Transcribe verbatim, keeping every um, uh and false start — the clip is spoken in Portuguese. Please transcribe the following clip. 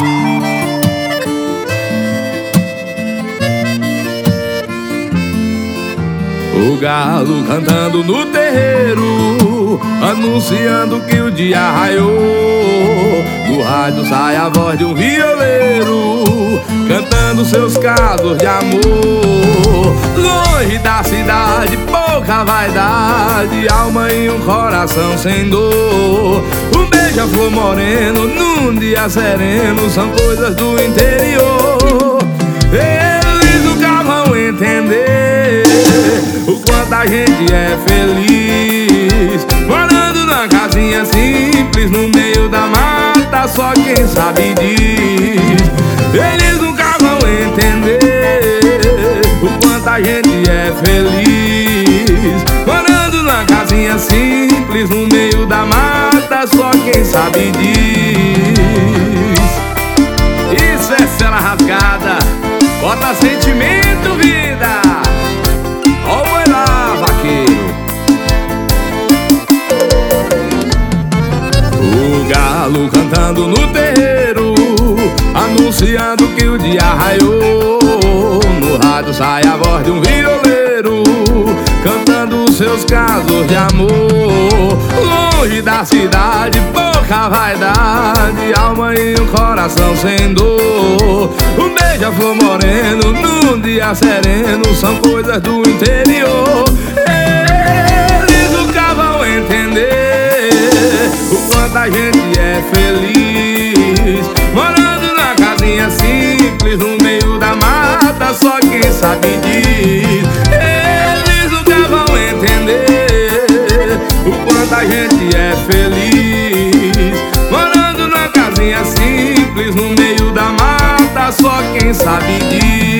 O galo cantando no terreiro, anunciando que o dia raiou. Do rádio sai a voz de um violeiro, cantando seus casos de amor. Longe da cidade, pouca vaidade, alma e um coração sem dor. Um beija-flor moreno num dia sereno, são coisas do interior. Eles nunca vão entender o quanto a gente é feliz, morando numa casinha simples no meio da mata, só quem sabe diz. Eles nunca vão entender o quanto a gente é feliz, morando numa casinha simples no meio da mata, só quem sabe diz. Isso é cela rasgada, bota sentimento, vida. Ó o boi lá, vaqueiro. O galo cantando no terreiro, anunciando que o dia raiou. No rádio sai a voz de um violeiro, cantando os seus casos de amor. Longe da cidade, pouca vaidade, alma e um coração sem dor. Um beija-flor moreno num dia sereno, são coisas do interior. Eles nunca vão entender o quanto a gente é feliz, morando numa casinha simples no meio da mata, só quem sabe diz. Eles nunca vão entender o quanto a gente é feliz, morando numa casinha simples no meio da mata, só quem sabe diz.